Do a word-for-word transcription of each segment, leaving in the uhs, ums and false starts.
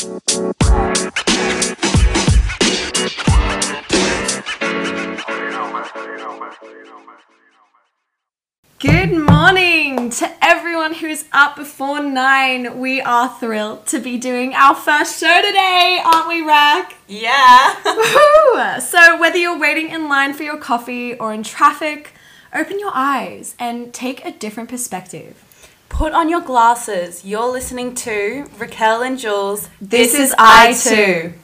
Good morning to everyone who is up before nine. We are thrilled to be doing our first show today, aren't we, Rack? Yeah. Woohoo! So whether you're waiting in line for your coffee or in traffic, open your eyes and take a different perspective. Put on your glasses. You're listening to Raquel and Jules. This, this is I Too.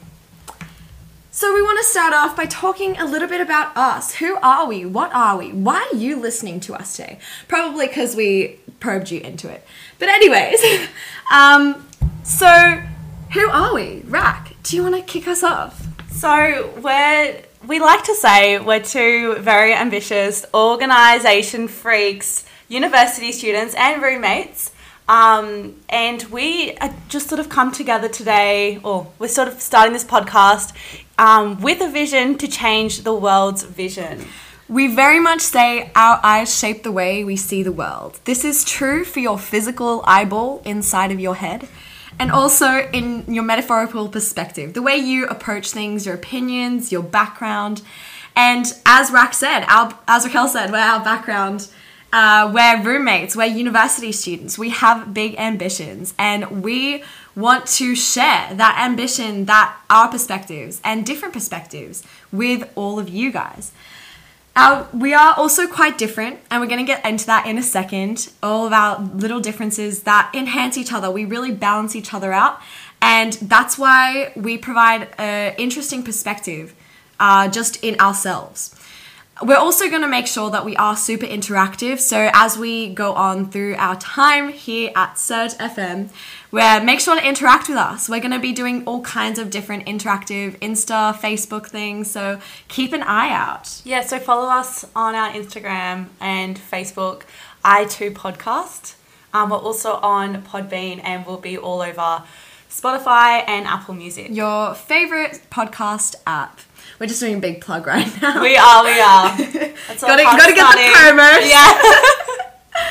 So we want to start off by talking a little bit about us. Who are we? What are we? Why are you listening to us today? Probably because we probed you into it. But anyways, um, so who are we? Rack, do you want to kick us off? So we're, we like to say we're two very ambitious organisation freaks, university students and roommates. Um, and we uh, just sort of come together today, or we're sort of starting this podcast um, with a vision to change the world's vision. We very much say our eyes shape the way we see the world. This is true for your physical eyeball inside of your head, and also in your metaphorical perspective, the way you approach things, your opinions, your background. And as Rack said, our, as Raquel said, we're our background. Uh, we're roommates, we're university students, we have big ambitions, and we want to share that ambition, that our perspectives and different perspectives with all of you guys. Our, we are also quite different, and we're going to get into that in a second, all of our little differences that enhance each other. We really balance each other out, and that's why we provide an interesting perspective uh, just in ourselves. We're also going to make sure that we are super interactive. So as we go on through our time here at Surge F M, we're make sure to interact with us. We're going to be doing all kinds of different interactive Insta, Facebook things. So keep an eye out. Yeah, so follow us on our Instagram and Facebook, I Too Podcast. Um, we're also on Podbean, and we'll be all over Spotify and Apple Music. Your favorite podcast app. We're just doing a big plug right now. We are, we are. That's gotta gotta get the promos. Yeah.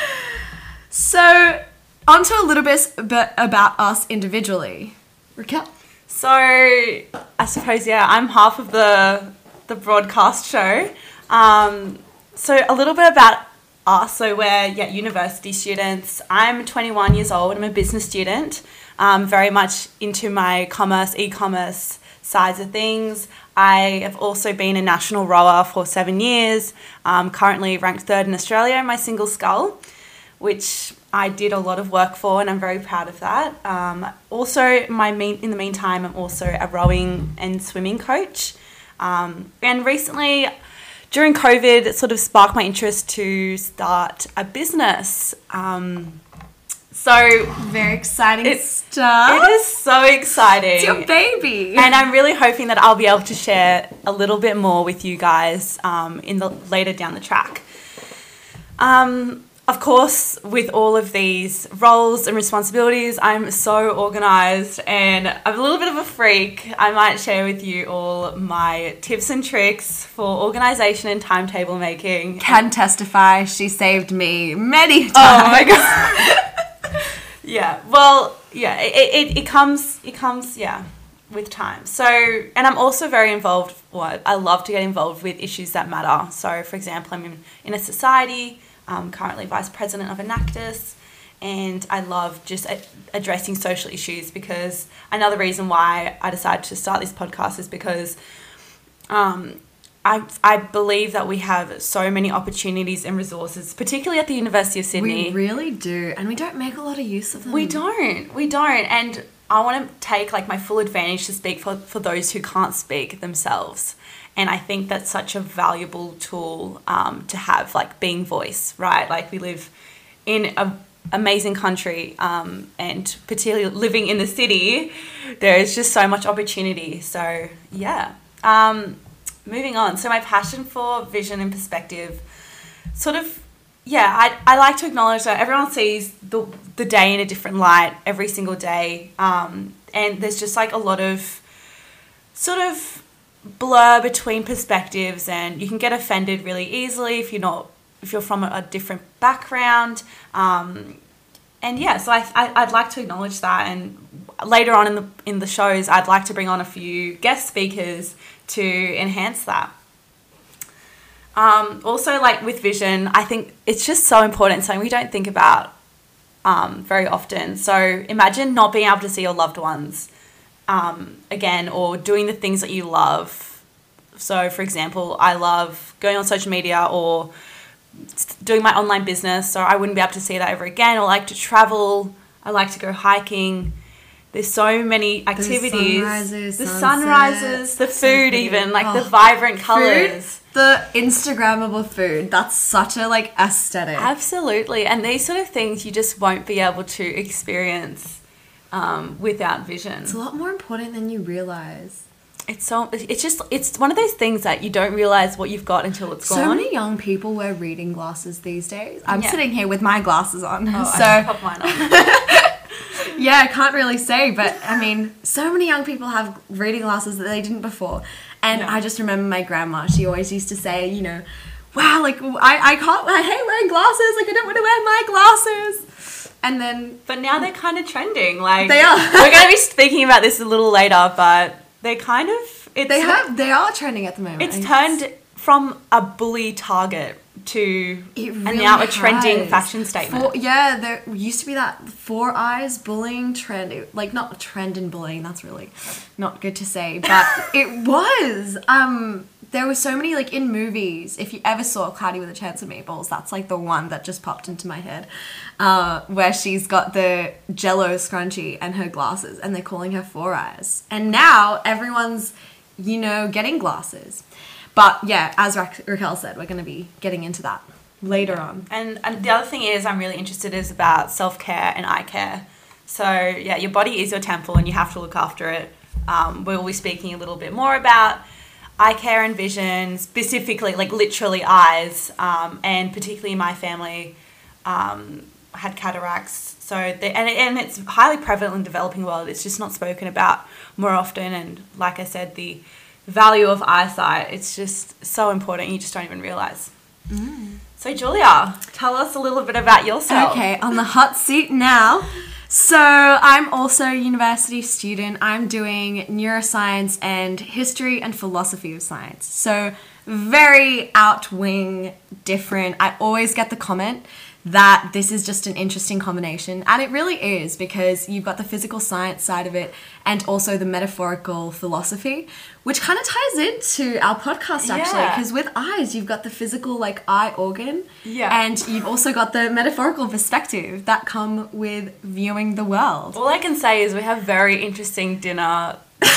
So, on to a little bit about us individually. Raquel. So, I suppose, yeah, I'm half of the the broadcast show. Um, so, a little bit about us. So, we're yeah, university students. I'm twenty-one years old. I'm a business student. Um, very much into my commerce, e-commerce sides of things. I have also been a national rower for seven years, um, currently ranked third in Australia in my single scull, which I did a lot of work for, and I'm very proud of that. Um, also, my mean, in the meantime, I'm also a rowing and swimming coach. Um, and recently, during COVID, it sort of sparked my interest to start a business. Um, So very exciting it, stuff. It is so exciting. It's your baby. And I'm really hoping that I'll be able to share a little bit more with you guys um, in the later down the track. Um, of course, with all of these roles and responsibilities, I'm so organised, and I'm a little bit of a freak. I might share with you all my tips and tricks for organisation and timetable making. Can testify, she saved me many times. Oh my God. Yeah, well, yeah, it, it, it comes, it comes, yeah, with time. So, and I'm also very involved, well, I love to get involved with issues that matter. So, for example, I'm in, in a society, I'm currently vice president of Enactus, and I love just a, addressing social issues, because another reason why I decided to start this podcast is because um, I, I believe that we have so many opportunities and resources, particularly at the University of Sydney. We really do, and we don't make a lot of use of them. We don't, we don't, and I want to take like my full advantage to speak for, for those who can't speak themselves, and I think that's such a valuable tool um, to have, like being voice, right? Like we live in an amazing country, um, and particularly living in the city, there is just so much opportunity, so yeah. Um, Moving on, so my passion for vision and perspective, sort of, yeah, I, I like to acknowledge that everyone sees the the day in a different light every single day, um, and there's just like a lot of sort of blur between perspectives, and you can get offended really easily if you're not if you're from a, a different background, um, and yeah, so I, I I'd like to acknowledge that, and later on in the in the shows, I'd like to bring on a few guest speakers to enhance that. Um, also, like with vision, I think it's just so important, something we don't think about um, very often. So imagine not being able to see your loved ones um, again, or doing the things that you love. So, for example, I love going on social media or doing my online business, so I wouldn't be able to see that ever again. I like to travel. I like to go hiking. There's so many activities. The sunrises, the sunsets, sunrises, the so food, pretty. even like Oh, the vibrant food, colors. the Instagrammable food. That's such a like aesthetic. Absolutely, and these sort of things you just won't be able to experience um, without vision. It's a lot more important than you realize. It's so. It's just. It's one of those things that you don't realize what you've got until it's So gone. many young people wear reading glasses these days. I'm Yeah. sitting here with my glasses on, Oh, so I pop mine on. yeah, I can't really say, but I mean, so many young people have reading glasses that they didn't before. And Yeah. I just remember my grandma, she always used to say, you know, wow, like, I, I can't, I hate wearing glasses, like, I don't want to wear my glasses. And then... But now they're kind of trending. Like They are. We're going to be speaking about this a little later, but they're kind of... It's They have, they are trending at the moment. It's turned from a bully target to It and really now a trending has. fashion statement. Four, yeah, there used to be that four eyes bullying trend. It- like, not a trend in bullying, that's really not good to say, but it was. Um, there were so many, like, in movies. If you ever saw Cloudy with a Chance of Meatballs, that's, like, the one that just popped into my head, uh, where she's got the Jell-O scrunchie and her glasses, and they're calling her Four Eyes. And now everyone's, you know, getting glasses. But yeah, as Ra- Raquel said, we're going to be getting into that later on. And, and the other thing is I'm really interested is about self-care and eye care. So yeah, your body is your temple and you have to look after it. Um, we'll be speaking a little bit more about eye care and vision, specifically like literally eyes, um, and particularly my family um, had cataracts. So they, and, and it's highly prevalent in the developing world. It's just not spoken about more often. And like I said, the value of eyesight, it's just so important. You just don't even realize. Mm. So Julia, tell us a little bit about yourself. Okay, on the hot seat now. So I'm also a university student. I'm doing neuroscience and history and philosophy of science. So very outwing, different. I always get the comment that this is just an interesting combination, and it really is, because you've got the physical science side of it and also the metaphorical philosophy, which kind of ties into our podcast actually, Yeah. because with eyes you've got the physical, like, eye organ, Yeah. and you've also got the metaphorical perspective that come with viewing the world. All I can say is we have very interesting dinner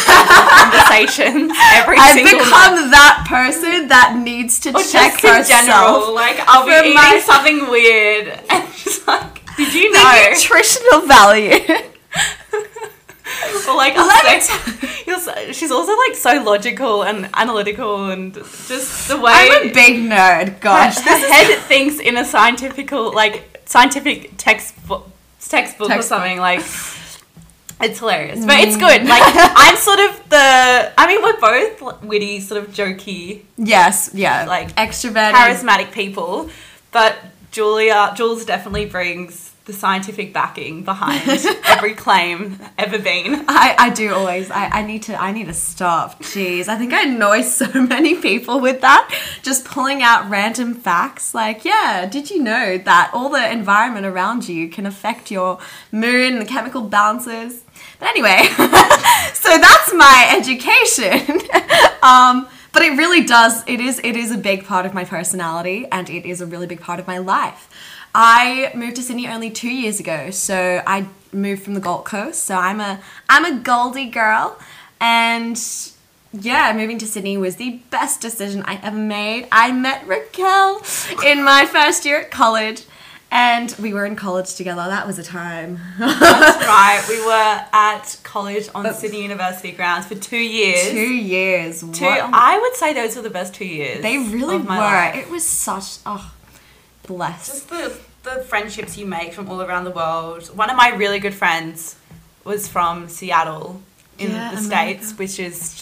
conversations every I've single become night. that person that needs to Or check just in herself. general, like I'll be for eating my- something weird and just like, did you The know? nutritional value. Or like, Let I'll me say, you'll say- she's also like so logical and analytical and just the way I'm a big nerd, gosh. her, her head thinks in a scientific, like scientific textbook, textbook or Textbook. something like. It's hilarious, but it's good. Like, I'm sort of the, I mean, we're both like, witty, sort of jokey, Yes, yeah. Like, extroverted. charismatic people, but Julia, Jules definitely brings the scientific backing behind every claim ever been. I, I do always. I, I need to I need to stop. Jeez. I think I annoy so many people with that. Just pulling out random facts. Like, yeah, did you know that all the environment around you can affect your mood and the chemical balances? But anyway, so that's my education. um, but it really does, it is it is a big part of my personality, and it is a really big part of my life. I moved to Sydney only two years ago, so I moved from the Gold Coast. So I'm a I'm a Goldie girl, and yeah, moving to Sydney was the best decision I ever made. I met Raquel in my first year at college, and we were in college together. That was a time. That's right. We were at college on Sydney University grounds for two years. Two years. Two, What? I would say those were the best two years. They really of were. my life. It was such oh, blessed. Just the, the friendships you make from all around the world. One of my really good friends was from Seattle in Yeah, the America. States, which is just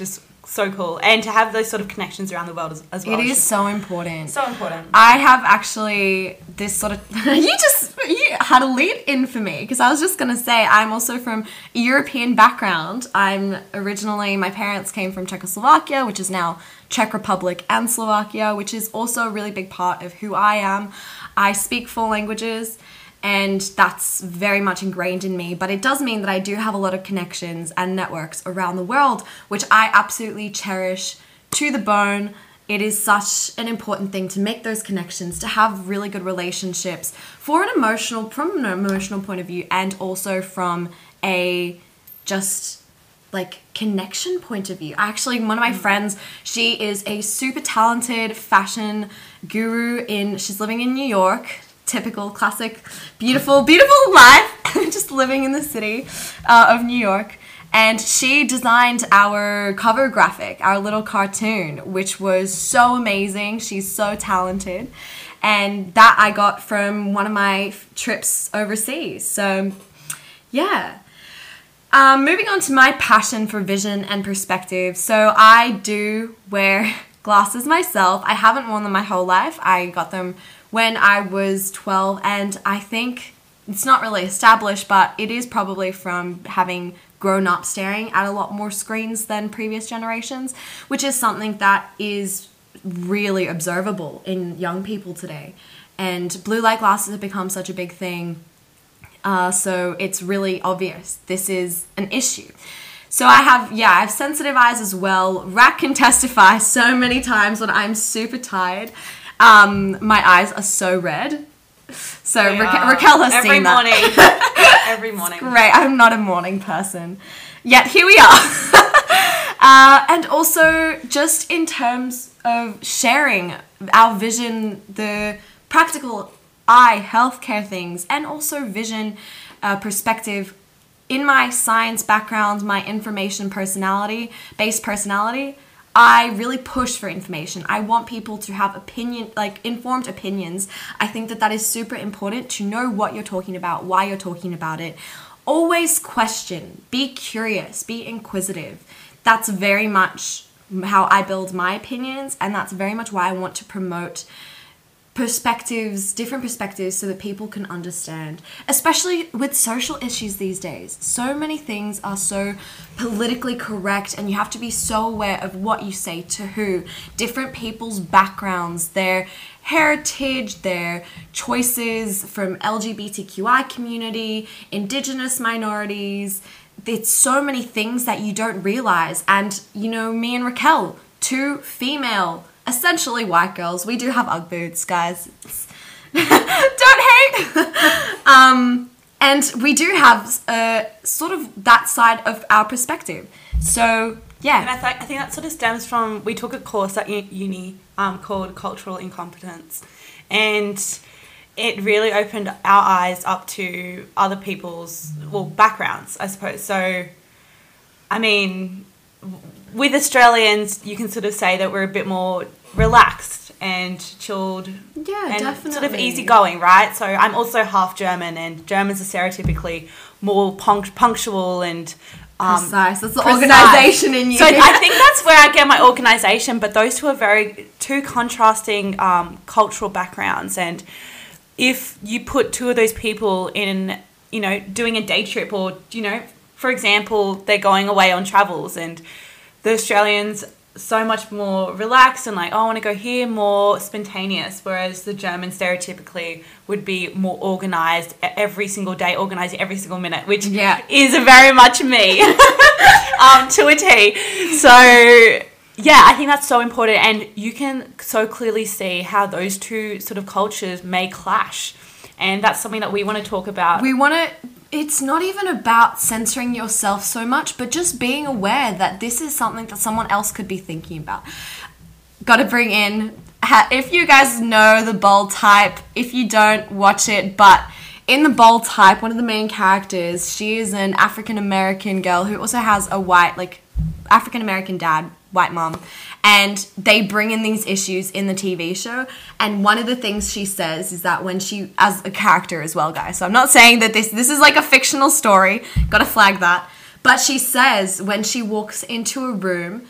so cool. And to have those sort of connections around the world as, as well. It is so important. So important. I have actually this sort of... you just you had a lead in for me because I was just going to say I'm also from a European background. I'm originally... My parents came from Czechoslovakia, which is now Czech Republic and Slovakia, which is also a really big part of who I am. I speak four languages and that's very much ingrained in me, but it does mean that I do have a lot of connections and networks around the world, which I absolutely cherish to the bone. It is such an important thing to make those connections, to have really good relationships for an emotional, from an emotional point of view, and also from a just like connection point of view. Actually, one of my friends, she is a super talented fashion guru in, she's living in New York. Typical, classic, beautiful, beautiful life, just living in the city uh, of New York. And she designed our cover graphic, our little cartoon, which was so amazing. She's so talented. And that I got from one of my f- trips overseas. So, yeah. Um, moving on to my passion for vision and perspective. So I do wear glasses myself. I haven't worn them my whole life. I got them when I was twelve, and I think it's not really established, but it is probably from having grown up staring at a lot more screens than previous generations, which is something that is really observable in young people today. And blue light glasses have become such a big thing, uh, so it's really obvious this is an issue. So I have, yeah, I have sensitive eyes as well. Rack can testify so many times when I'm super tired. Um, my eyes are so red. So Ra- Raquel has every seen morning. that. Every morning. Great. I'm not a morning person. Yet here we are. uh, and also just in terms of sharing our vision, the practical eye healthcare things, and also vision uh, perspective. In my science background, my information personality, based personality, I really push for information. I want people to have opinion, like informed opinions. I think that that is super important to know what you're talking about, why you're talking about it. Always question, be curious, be inquisitive. That's very much how I build my opinions, and that's very much why I want to promote perspectives, different perspectives, so that people can understand, especially with social issues these days. So many things are so politically correct, and you have to be so aware of what you say to who, different people's backgrounds, their heritage, their choices from L G B T Q I community, indigenous minorities. It's so many things that you don't realize. And, you know, me and Raquel, two female essentially white girls. We do have Ugg boots, guys. Don't hate. um, and we do have uh, sort of that side of our perspective. So, yeah. And I, th- I think that sort of stems from, we took a course at uni um, called Cultural Incompetence. And it really opened our eyes up to other people's, well, backgrounds, I suppose. So, I mean, with Australians, you can sort of say that we're a bit more relaxed and chilled. Yeah, and definitely. Sort of easygoing, right? So I'm also half German, and Germans are stereotypically more punct- punctual and um, precise. That's the precise. organisation in you. So I think that's where I get my organisation. But those two are very two contrasting um, cultural backgrounds, and if you put two of those people in, you know, doing a day trip, or you know, for example, they're going away on travels, and the Australians so much more relaxed and like, oh, I want to go here, more spontaneous, whereas the German stereotypically would be more organised every single day, organising every single minute, which yeah. is very much me um, to a T. So, yeah, I think that's so important, and you can so clearly see how those two sort of cultures may clash, and that's something that we want to talk about. We want to... It's not even about censoring yourself so much, but just being aware that this is something that someone else could be thinking about. Got to bring in, if you guys know The Bold Type, if you don't, watch it, but in The Bold Type, one of the main characters, she is an African-American girl who also has a white, like, African-American dad, white mom, and they bring in these issues in the T V show. And one of the things she says is that when she, as a character as well, guys, so I'm not saying that this this is like a fictional story, gotta flag that, but she says when she walks into a room,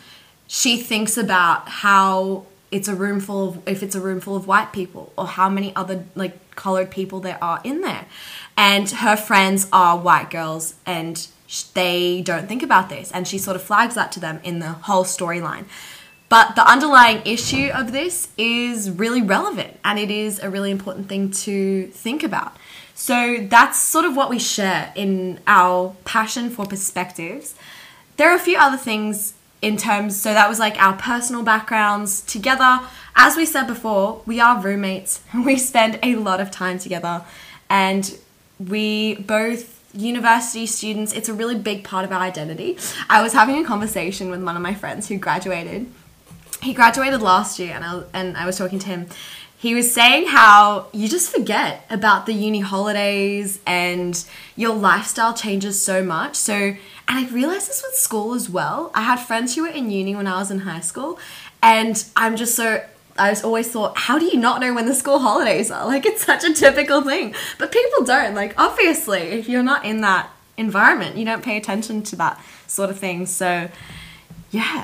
she thinks about how it's a room full of, if it's a room full of white people, or how many other like colored people there are in there. And her friends are white girls, and they don't think about this, and she sort of flags that to them in the whole storyline. But the underlying issue of this is really relevant, and it is a really important thing to think about. So that's sort of what we share in our passion for perspectives. There are a few other things in terms, so that was like our personal backgrounds together. As we said before, we are roommates. We spend a lot of time together, and we both university students. It's a really big part of our identity. I was having a conversation with one of my friends who graduated. He graduated last year, and I, and I was talking to him. He was saying how you just forget about the uni holidays and your lifestyle changes so much. So, and I realized this with school as well. I had friends who were in uni when I was in high school, and I'm just so, I was always thought, how do you not know when the school holidays are? Like, it's such a typical thing. But people don't. Like, obviously, if you're not in that environment, you don't pay attention to that sort of thing. So, yeah.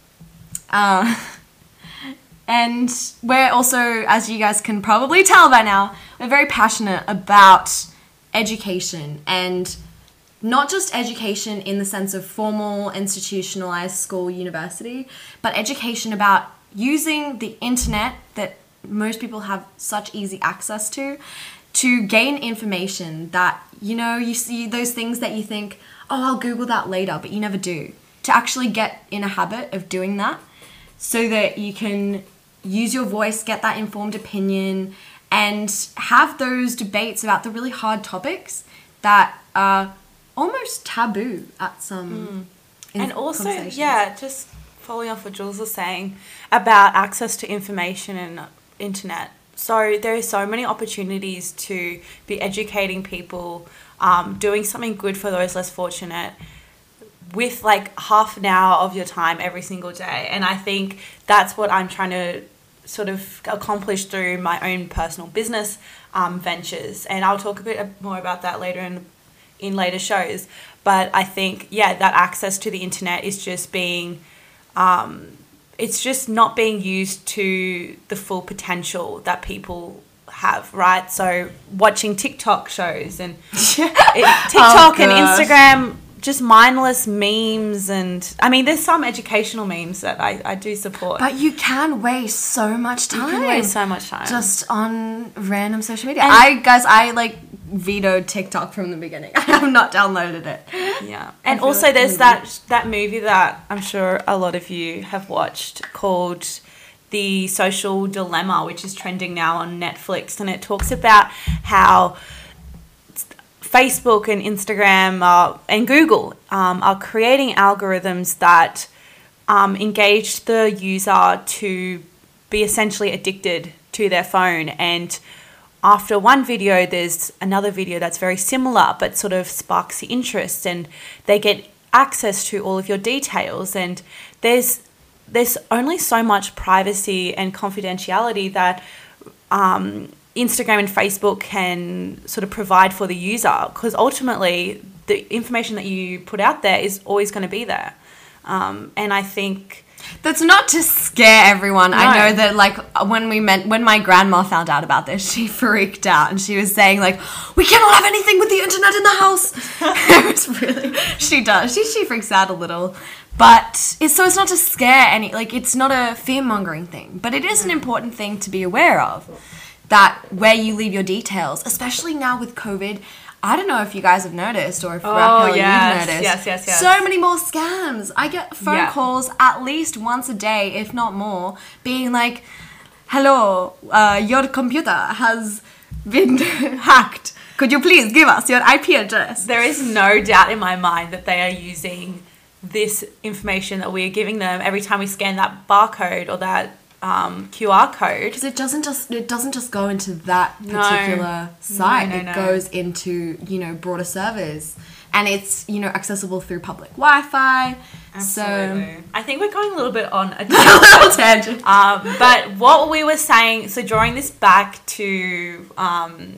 Uh, and we're also, as you guys can probably tell by now, we're very passionate about education, and not just education in the sense of formal, institutionalized school, university, but education about using the internet that most people have such easy access to, to gain information that, you know, you see those things that you think, oh, I'll Google that later, but you never do. To actually get in a habit of doing that so that you can use your voice, get that informed opinion, and have those debates about the really hard topics that are almost taboo at some mm. And also, yeah, just following off what Jules was saying about access to information and internet. So there are so many opportunities to be educating people, um, doing something good for those less fortunate with like half an hour of your time every single day. And I think that's what I'm trying to sort of accomplish through my own personal business um, ventures. And I'll talk a bit more about that later in in later shows. But I think, yeah, that access to the internet is just being, um, it's just not being used to the full potential that people have, right? So watching TikTok shows and it, TikTok oh, and Instagram, just mindless memes, and I mean, there's some educational memes that I, I do support. But you can waste so much time. You can waste so much time. Just on random social media. And I, guys, I like vetoed TikTok from the beginning. I have not downloaded it. Yeah. And also like there's that, that movie that I'm sure a lot of you have watched called The Social Dilemma, which is trending now on Netflix. And it talks about how Facebook and Instagram uh, and Google um, are creating algorithms that um, engage the user to be essentially addicted to their phone. And after one video, there's another video that's very similar but sort of sparks the interest, and they get access to all of your details. And there's there's only so much privacy and confidentiality that um, Instagram and Facebook can sort of provide for the user, because ultimately the information that you put out there is always going to be there. Um, and I think that's not to scare everyone. No. I know that like when we met, when my grandma found out about this, she freaked out and she was saying like, we cannot have anything with the internet in the house. It was really, she does. She, she freaks out a little. But it's, so it's not to scare any, like it's not a fear-mongering thing, but it is an important thing to be aware of. That where you leave your details, especially now with COVID, I don't know if you guys have noticed or if oh, Raquel, yes. you've noticed. Yes, yes, yes. So many more scams. I get phone yeah. calls at least once a day, if not more, being like, hello, uh, your computer has been hacked. Could you please give us your I P address? There is no doubt in my mind that they are using this information that we are giving them every time we scan that barcode or that Um, Q R code, because it doesn't just it doesn't just go into that particular no. site. No, no, it no. goes into, you know, broader servers, and it's, you know, accessible through public Wi-Fi. Absolutely. So I think we're going a little bit on a little tangent. Um, but what we were saying, so drawing this back to um,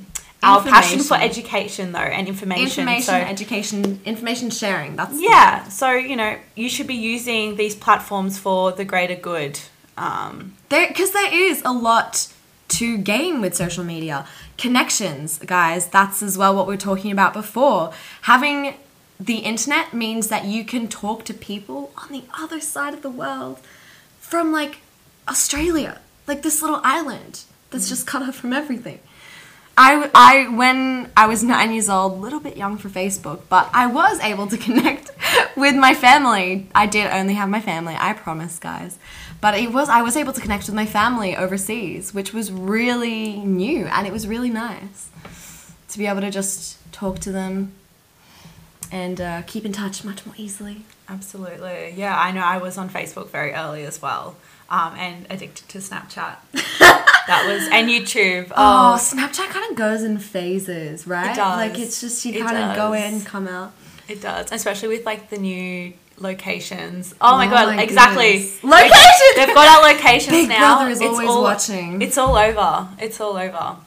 our passion for Information. education though, and information. Information, so, education, information sharing. That's yeah. So, you know, you should be using these platforms for the greater good. Um, there, because there is a lot to gain with social media. Connections, guys. That's as well what we were talking about before. Having the internet means that you can talk to people on the other side of the world from like Australia, like this little island that's just cut off from everything. I, I, when I was nine years old, a little bit young for Facebook, but I was able to connect with my family. I did only have my family, I promise, guys. But it was, I was able to connect with my family overseas, which was really new, and it was really nice to be able to just talk to them and uh, keep in touch much more easily. Absolutely. Yeah, I know I was on Facebook very early as well, um, and addicted to Snapchat. That was, and YouTube. Oh, Oh, Snapchat kind of goes in phases, right? It does. Like, it's just, you It kind of go does. in, come out. it does, especially with like the new locations. Oh my Oh god, my exactly. goodness. Locations! They've got our locations Big now. Brother is It's always all, watching. It's all over. It's all over.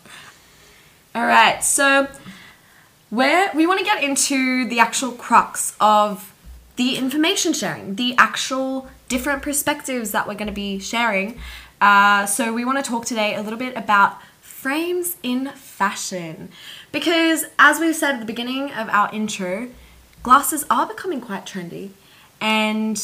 All right, so where we want to get into the actual crux of the information sharing, the actual different perspectives that we're going to be sharing. Uh, so we want to talk today a little bit about frames in fashion, because as we've said at the beginning of our intro, glasses are becoming quite trendy, and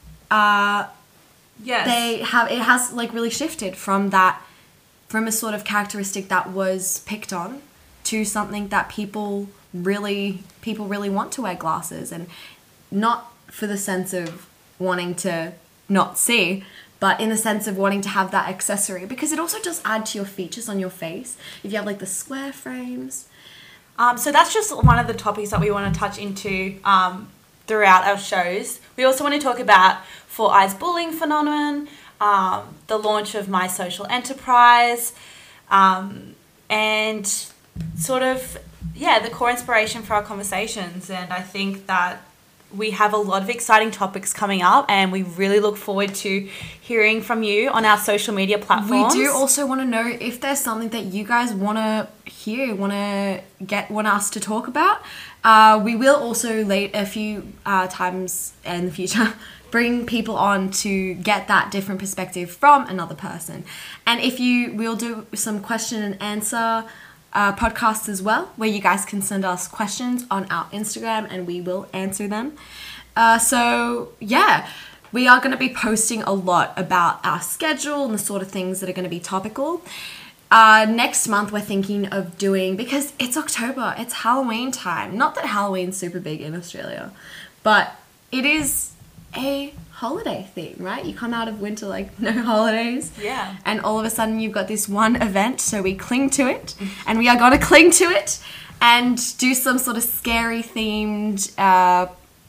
uh, Yes. they have it has like really shifted from that from a sort of characteristic that was picked on to something that people really people really want to wear glasses, and not for the sense of wanting to not see, but in the sense of wanting to have that accessory, because it also does add to your features on your face if you have like the square frames. Um, so that's just one of the topics that we want to touch into um, throughout our shows. We also want to talk about Four Eyes bullying phenomenon, um, the launch of My Social Enterprise, um, and sort of, yeah, the core inspiration for our conversations. And I think that we have a lot of exciting topics coming up, and we really look forward to hearing from you on our social media platforms. We do also want to know if there's something that you guys want to hear, want to get, want us to talk about. Uh, we will also late a few uh, times in the future bring people on to get that different perspective from another person. And if you, we'll do some question and answer uh, podcasts as well, where you guys can send us questions on our Instagram and we will answer them. Uh, so yeah, we are going to be posting a lot about our schedule and the sort of things that are going to be topical. Uh, next month we're thinking of doing, because it's October, it's Halloween time. Not that Halloween's super big in Australia, but it is a holiday theme, right? You come out of winter like no holidays. Yeah. And all of a sudden you've got this one event, so we cling to it, and we are going to cling to it and do some sort of scary themed uh,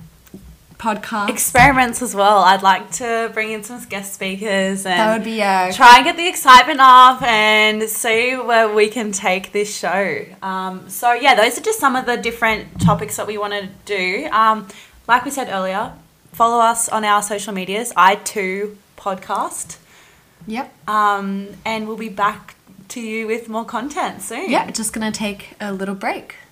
podcast. Experiments as well. I'd like to bring in some guest speakers and That would be a try and get the excitement up and see where we can take this show. Um, so yeah, those are just some of the different topics that we want to do. Um, like we said earlier, follow us on our social medias, I two podcast. Yep. Um, and we'll be back to you with more content soon. Yeah, just going to take a little break.